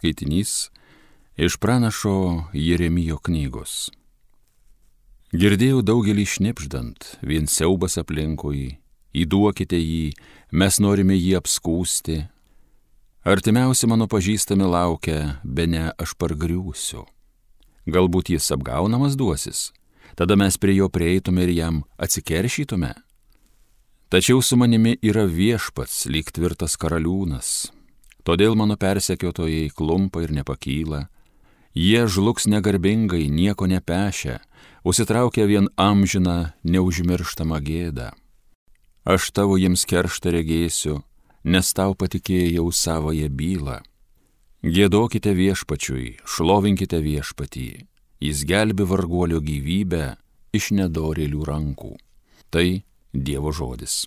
skaitinys iš pranašo Jeremijo knygos. Girdėjau daugelį šnipždant, vien siaubas aplinkui, įduokite jį, mes norime jį apskūsti. Artimiausi mano pažįstami laukia, bene aš pargriūsiu. Galbūt jis apgaunamas duosis, tada mes prie jo prieitume ir jam atsikeršytume. Tačiau su manimi yra viešpats, lyg tvirtas karaliūnas. Todėl mano persekiotojai klumpa ir nepakyla. Jie žlugs negarbingai, nieko nepešia, užsitraukia vien amžiną, neužmirštamą gėdą. Aš tavo jiems kerštą regėsiu, nes tau patikėjau savąją bylą. Giedokite viešpačiui, šlovinkite viešpatį. Jis gelbi varguolio gyvybę iš nedorėlių rankų. Tai Dievo žodis.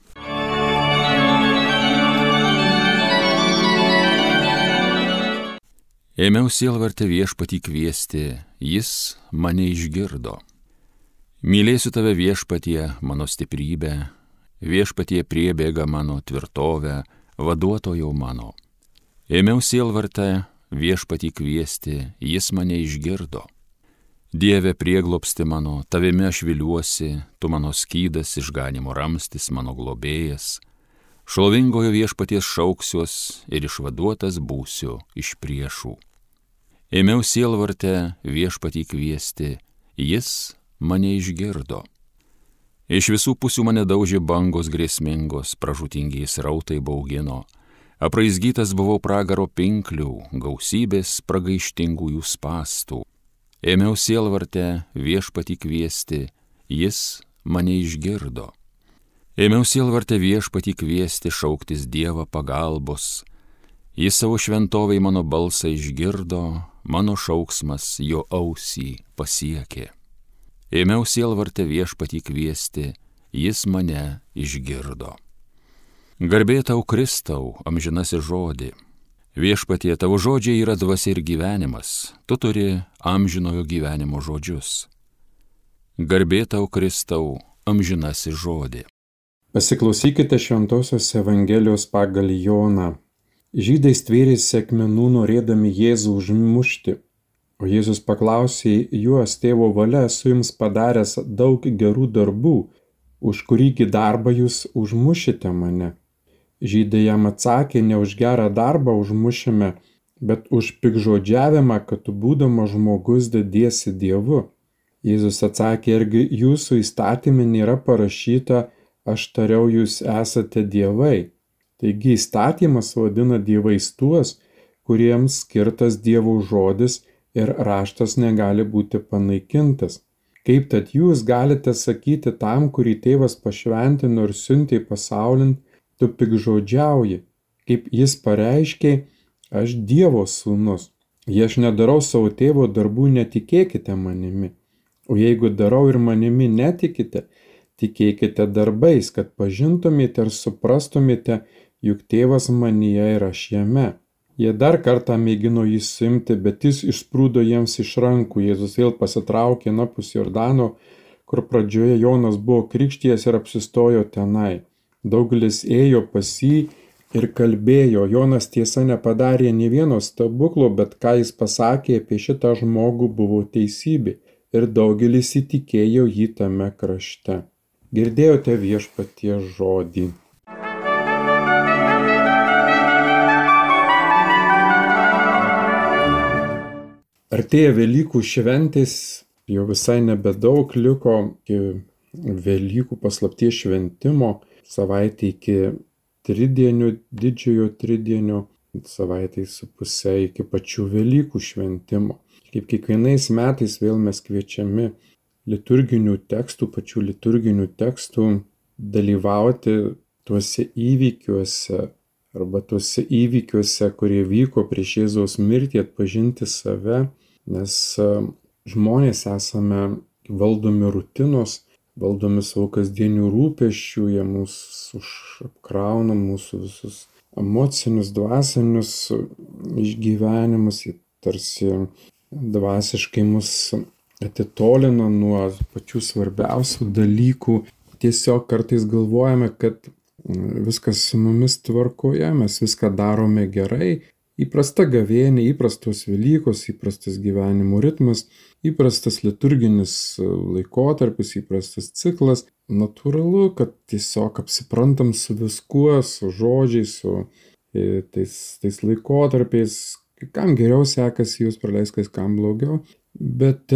Ėmiau sielvartę viešpatį kviesti, jis mane išgirdo. Mylėsiu tave viešpatie, mano stiprybę, viešpatie priebėga mano tvirtovę, vaduotojau mano. Ėmiau sielvartę viešpatį kviesti, jis mane išgirdo. Dieve prieglobsti mano, tavimi aš viliuosi, tu mano skydas, išganimo ramstis, mano globėjas. Šlovingojo viešpaties šauksiuos ir išvaduotas būsiu iš priešų. Ėmiau sielvartę viešpatį kviesti, jis mane išgirdo. Iš visų pusių mane daužė bangos grėsmingos, pražūtingiais rautai baugino. Apraizgytas buvau pragaro pinklių, gausybės pragaištingųjų spąstų. Ėmiau sielvartę viešpatį kviesti, jis mane išgirdo. Ėmiau sielvartę viešpatį kviesti, šauktis Dievą pagalbos. Jis savo šventovei mano balsą išgirdo, mano šauksmas jo ausį pasiekė. Ėmiau sielvartę viešpatį kviesti, jis mane išgirdo. Garbė tau Kristau, amžinasis žodį. Viešpatie, tavo žodžiai yra dvasia ir gyvenimas, tu turi amžinojo gyvenimo žodžius. Garbė tau Kristau, amžinasis žodį. Pasiklausykite Šventosios Evangelijos pagal Joną. Žydai stvėrėsi akmenų norėdami Jėzų užmušti, o Jėzus paklausė juos, tėvo valia esu jums padaręs daug gerų darbų, už kurįgi darbą jūs užmušite mane. Žydai jam atsakė, ne už gerą darbą užmušime, bet už piktžodžiavimą, kad tu būdamas žmogus dediesi Dievu. Jėzus atsakė, argi jūsų įstatyme nėra parašyta, aš tariau jūs esate dievai. Taigi įstatymas vadina dievais tuos, kuriems skirtas Dievo žodis ir raštas negali būti panaikintas. Kaip tad jūs galite sakyti tam, kurį tėvas pašventino ir siuntė pasaulin, tu piktžodžiauji, kaip jis pareiškė, aš Dievo sūnus. Jei aš nedarau savo tėvo darbų, netikėkite manimi. O jeigu darau ir manimi netikite, tikėkite darbais, kad pažintumėte ir suprastumėte, juk tėvas manyje ir aš jame. Jie dar kartą mėgino jį suimti, bet jis išsprūdo jiems iš rankų. Jėzus vėl pasitraukė anapus Jordano, kur pradžioje Jonas buvo krikštijęs ir apsistojo tenai. Daugelis ėjo pas jį ir kalbėjo. Jonas tiesa nepadarė nė vieno stebuklo, bet ką jis pasakė apie šitą žmogų buvo teisybė. Ir daugelis įtikėjo jį tame krašte. Girdėjote viešpaties žodį. Artėja Velykų šventės, jau visai nebedaug liko iki Velykų paslapties šventimo. Savaitė iki tridienio, didžiojo tridienio, savaitė su pusė iki pačių Velykų šventimo. Kaip kiekvienais metais vėl mes kviečiami liturginių tekstų, pačių liturginių tekstų dalyvauti tuose įvykiuose arba tuose įvykiuose, kurie vyko prieš Jėzaus mirtį, atpažinti save, nes žmonės esame valdomi rutinos, valdomi savo kasdienių rūpesčių, jie mūsų apkrauna, mūsų visus emocinius, dvasinius išgyvenimus, jie tarsi dvasiškai mus atitolina nuo pačių svarbiausių dalykų. Tiesiog kartais galvojame, kad viskas su mumis tvarkoje, mes viską darome gerai įprasta gavėnė, įprastos Velykos, įprastas gyvenimo ritmas, įprastas liturginis laikotarpis, įprastas ciklas. Natūralu, kad tiesiog apsiprantam su viskuo, su žodžiais, su tais laikotarpiais, kam geriau sekasi juos praleisti, kam blogiau. Bet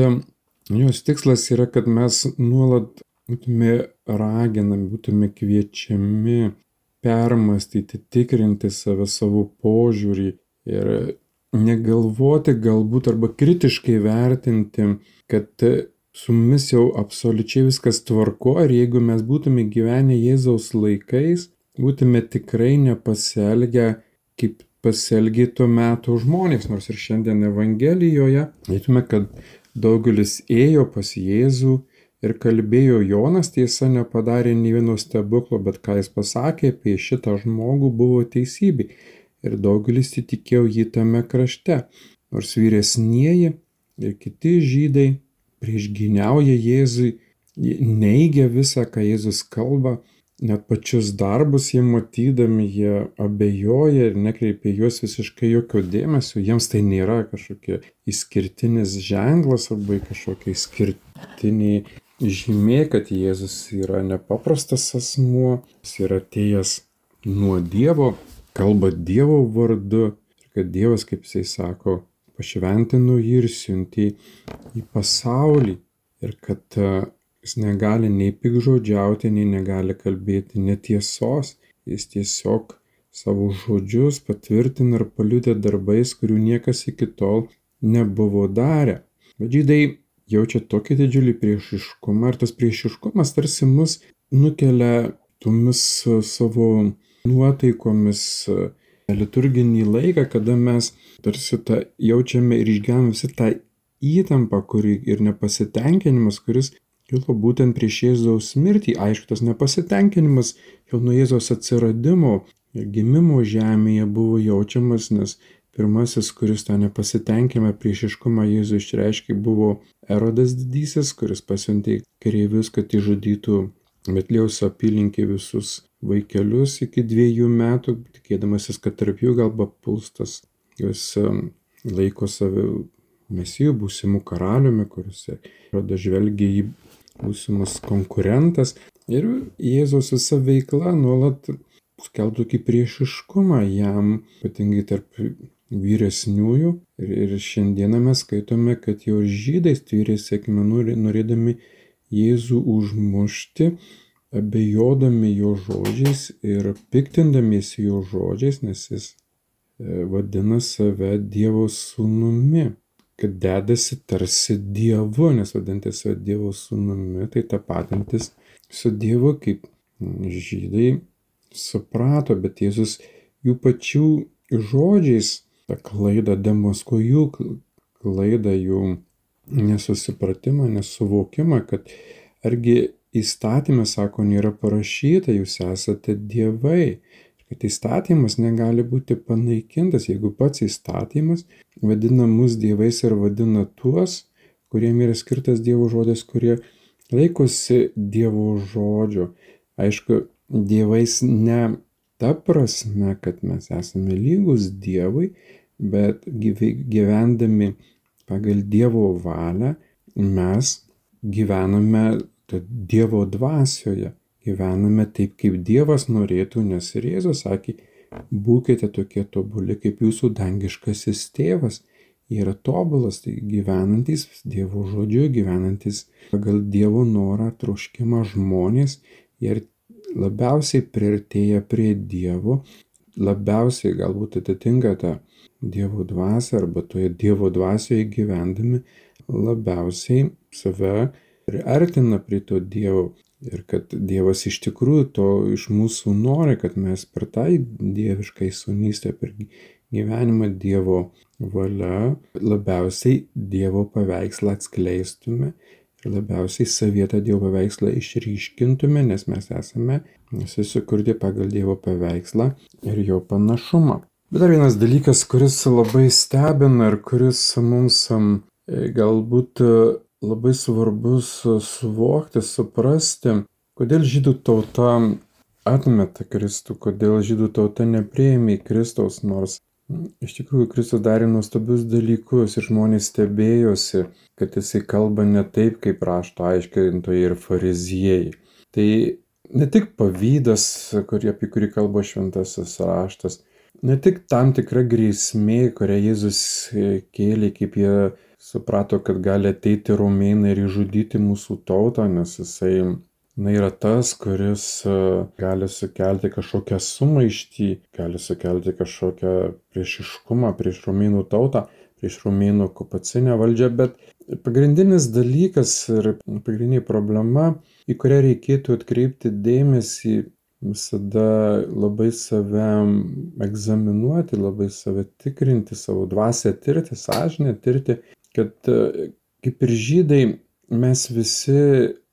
jos tikslas yra, kad mes nuolat būtume raginami, būtume kviečiami permastyti, tikrinti save, savo požiūrį ir negalvoti galbūt arba kritiškai vertinti, kad su mumis jau absoliučiai viskas tvarko ir jeigu mes būtume gyvenę Jėzaus laikais, būtume tikrai nepasielgę kaip pasielgė tuo metu žmonės, nors ir šiandien Evangelijoje matome, kad daugelis ėjo pas Jėzų ir kalbėjo. Jonas tiesa nepadarė nei vieno stebuklo, bet ką jis pasakė apie šitą žmogų buvo teisybė. Ir daugelis įtikėjo jį tame krašte. Nors vyresnieji ir kiti žydai priešgyniauja Jėzui, neigia visą, ką Jėzus kalba, net pačius darbus jie matydami, jie abejoja ir nekreipia juos visiškai jokio dėmesio. Jiems tai nėra kažkokia išskirtinis ženklas arba kažkokia išskirtinė žymė, kad Jėzus yra nepaprastas asmuo, jis yra atėjęs nuo Dievo, kalba Dievo vardu ir kad Dievas, kaip jisai sako, pašventino jį ir siuntė į pasaulį ir kad jis negali nei piktžodžiauti, nei negali kalbėti netiesos, jis tiesiog savo žodžius patvirtina ir paliudė darbais, kurių niekas iki tol nebuvo darę. Bet žydai jaučia tokį didžiulį priešiškumą ir tas priešiškumas tarsi mus nukelia tomis savo nuotaikomis liturginį laiką, kada mes tarsi tą jaučiame ir išgyvename visą tą įtampą ir nepasitenkinimas, kuris kilo būtent prieš Jėzaus mirtį. Aišku, tas nepasitenkinimas jau nuo Jėzaus atsiradimo ir gimimo žemėje buvo jaučiamas, nes pirmasis, kuris tą nepasitenkinimą priešiškumą Jėzų išreiškė, buvo Erodas didysis, kuris pasiuntė kareivius, kad išžudytų Betliejaus apylinkėje visus vaikelius iki 2 metų, tikėdamasis, kad tarp jų gal papuls tas, jis laiko save Mesijų, būsimų karaliumi, kuris Erodas žvelgia į būsimas konkurentas. Ir Jėzaus visa veikla nuolat skelbtų tokį priešiškumą jam, ypatingai tarp vyresniųjų. Ir šiandieną mes skaitome, kad jau žydai tvyrėsi akmenų norėdami Jėzų užmušti, abejodami jo žodžiais ir piktindamiesi jo žodžiais, nes jis vadina save Dievo sūnumi, kad dedasi tarsi Dievu, nes vadinti save Dievo sūnumi, tai tapatintis su Dievu, kaip žydai suprato, bet Jėzus jų pačių žodžiais tą klaidą demaskuoja, jų klaidą, jų nesusipratimą, nesuvokimą, kad argi įstatyme, sako, nėra parašyta, jūs esate dievai. Kad įstatymas negali būti panaikintas, jeigu pats įstatymas vadina mus dievais ir vadina tuos, kuriem yra skirtas Dievo žodis, kurie laikosi Dievo žodžio. Aišku, dievais ne ta prasme, kad mes esame lygus Dievui, bet gyvendami pagal Dievo valią mes gyvename Dievo dvasioje. Gyvename taip, kaip Dievas norėtų, nes ir Jėzus sakė, būkite tokie tobuli, kaip jūsų dangiškasis tėvas. Jie yra tobulas, tai gyvenantis Dievo žodžiu, gyvenantis pagal Dievo norą, troškimą žmonės. Jie labiausiai priartėja prie Dievo, labiausiai galbūt atitinka tą Dievo dvasią arba toje Dievo dvasioje gyvendami labiausiai save priartina prie to Dievo. Ir kad Dievas iš tikrųjų to iš mūsų nori, kad mes per tą dievišką sūnystę, per gyvenimą Dievo valia labiausiai Dievo paveikslą atskleistume ir labiausiai savietą Dievo paveikslą išryškintume, nes mes esame susikurti pagal Dievo paveikslą ir jo panašumą. Bet dar vienas dalykas, kuris labai stebina ir kuris mums galbūt labai svarbus suvokti, suprasti, kodėl žydų tauta atmeta Kristų, kodėl žydų tauta nepriėmė Kristaus, nors Iš tikrųjų, Kristus darė nuostabius dalykus ir žmonės stebėjosi, kad jisai kalba ne taip, kaip rašto aiškintojai ir fariziejai. Tai ne tik pavydas, apie kurį kalba šventasis raštas, ne tik tam tikra grėsmė, kurią Jėzus kėlė, kaip jie suprato, kad gali ateiti romėnai ir išžudyti mūsų tautą, nes jisai yra tas, kuris gali sukelti kažkokią sumaištį, gali sukelti kažkokią priešiškumą prieš romėnų tautą, prieš romėnų okupacinę valdžią, bet pagrindinis dalykas ir pagrindinė problema, į kurią reikėtų atkreipti dėmesį, visada labai save egzaminuoti, labai save tikrinti, savo dvasią tirti, sąžinę tirti, kad kaip ir žydai mes visi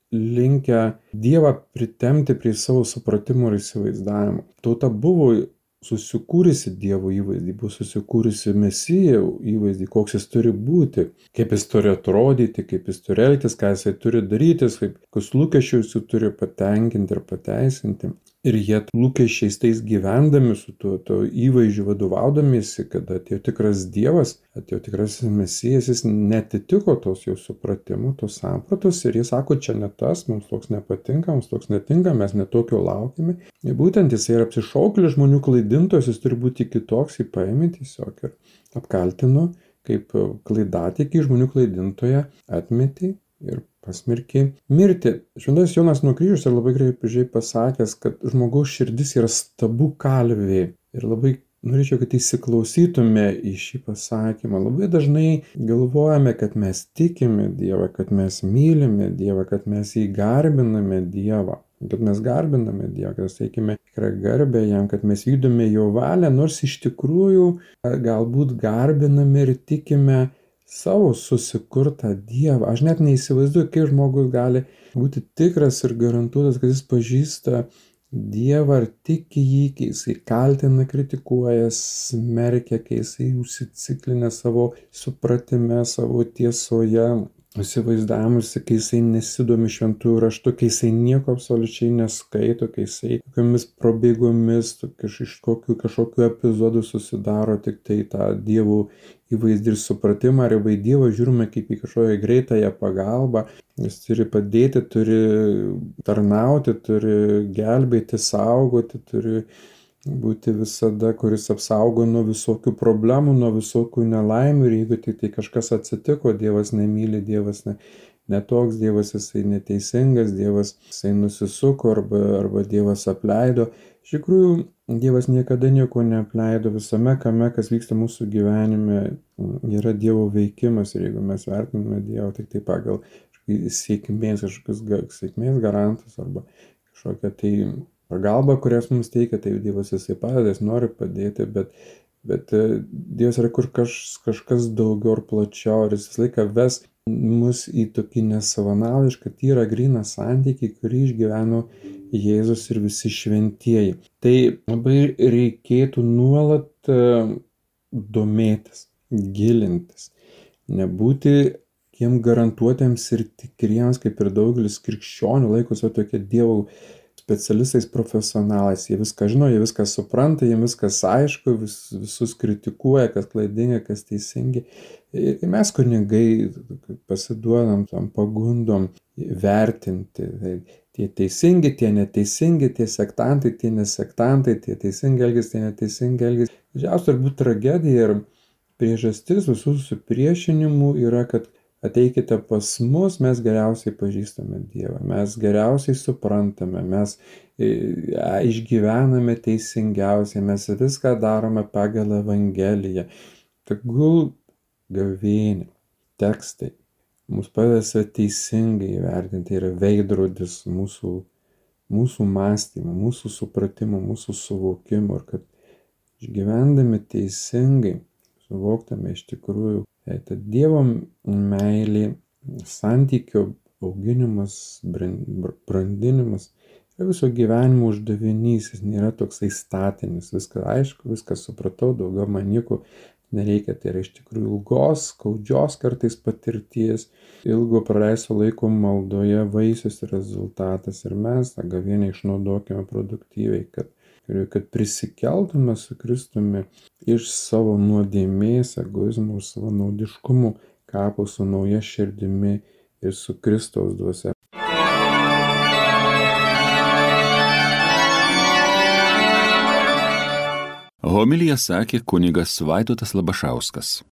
linkę Dievą pritempti prie savo supratimo ir įsivaizdavimo. Tauta buvo susikūrusi Dievo įvaizdį, buvo susikūrusi Mesijo įvaizdį, koks jis turi būti, kaip jis turi atrodyti, kaip jis turi elgtis, ką jisai turi daryti, kokius lūkesčius jis turi patenkinti ir pateisinti. Ir jie lūkesčiais tais gyvendami su tuo įvaizdžiu vadovaudamiesi, kad atėjo tikras Dievas, atėjo tikras Mesijas, jis netitiko tos jau supratimų, tos sampratos ir jis sako, čia ne tas, mums toks nepatinka, mums toks netinka, mes netokio laukime. Ir būtent jis yra apsišaukėlis žmonių klaidintojas, jis turi būti kitoks, jį paėmė tiesiog ir apkaltino kaip klaidatikį žmonių klaidintoją, atmetė ir pasmerkė mirti. Šventasis Jonas nuo kryžiaus yra labai gražiai pasakęs, kad žmogaus širdis yra stabų kalvė. Ir labai norėčiau, kad įsiklausytume į šį pasakymą. Labai dažnai galvojame, kad mes tikime Dievą, kad mes mylime Dievą, kad mes jį garbiname Dievą. Kad mes garbiname Dievą, kad teikime tikrą garbę jam, kad mes vykdome jo valią, nors iš tikrųjų galbūt garbiname ir tikime savo susikurtą Dievą. Aš net neįsivaizduoju, kaip žmogus gali būti tikras ir garantuotas, kad jis pažįsta Dievą ir tiki jį, kai jisai kaltina, kritikuoja, smerkia, kai jisai užsiciklinę savo supratime, savo tiesoje, įsivaizdavimus, kai jisai nesidomi šventųjų raštų, kai jisai nieko absoliučiai neskaito, kai jisai kokiamis prabėgomis iš kažkokių epizodų susidaro tik tai tą Dievo įvaizdį ir supratimą, ar į Dievą žiūrime kaip į kažkokią greitąją pagalbą, jis turi padėti, turi tarnauti, turi gelbėti, saugoti, turi būti visada, kuris apsaugo nuo visokių problemų, nuo visokių nelaimių ir jeigu tai kažkas atsitiko, Dievas nemyli, Dievas netoks, Dievas jisai neteisingas, Dievas jisai nusisuko arba Dievas apleido. Iš tikrųjų, Dievas niekada nieko neapleido, visame kame, kas vyksta mūsų gyvenime, yra Dievo veikimas ir jeigu mes vertiname Dievą tik tai pagal sėkmės garantus arba kažkokią tai pagalba, kurias mums teikia, tai Dievas jisai padeda, jis nori padėti, bet Dievas yra kur kažkas daugiau ir plačiau ir jis visą laiką ves mus į tokį nesavanaudišką, tyrą, gryną santykį, kurį išgyveno Jėzus ir visi šventieji. Tai labai reikėtų nuolat domėtis, gilintis, nebūti tiem garantuotiems ir tikriems, kaip ir daugelis krikščionių laikosi tokie Dievo specialistais, profesionalais, jie viską žino, jie viską supranta, jie viskas aišku, visus kritikuoja, kas klaidinga, kas teisingi. Ir mes kunigai pasiduodam tam pagundom vertinti, tie teisingi, tie neteisingi, tie sektantai, tie nesektantai, tie teisingi elgis, tie neteisingi elgis. Didžiausia turbūt tragedija ir priežastis visų supriešinimų yra, kad ateikite pas mus, mes geriausiai pažįstame Dievą, mes geriausiai suprantame, mes išgyvename teisingiausiai, mes viską darome pagal Evangeliją. Tegul gavėnia, tekstai mus padeda teisingai įvertinti, yra veidrodis mūsų mąstymo, mūsų supratimo, mūsų suvokimo ir kad išgyvendami teisingai suvoktume iš tikrųjų, kad Dievo meilė, santykio auginimas, brandinimas yra viso gyvenimo uždavinys, jis nėra toksai statinis, viską aišku, viską supratau, daugiau man nieko nereikia, tai yra iš tikrųjų ilgos, skaudžios kartais patirties, ilgo praleisto laiko maldoje vaisius ir rezultatas ir mes tą gavėnią išnaudokime produktyviai, kad ir kad prisikeltume su Kristumi iš savo nuodėmės, egoizmo, savanaudiškumo kapo su nauja širdimi ir su Kristaus dvasia. Homiliją sakė kunigas Vaidotas Labašauskas.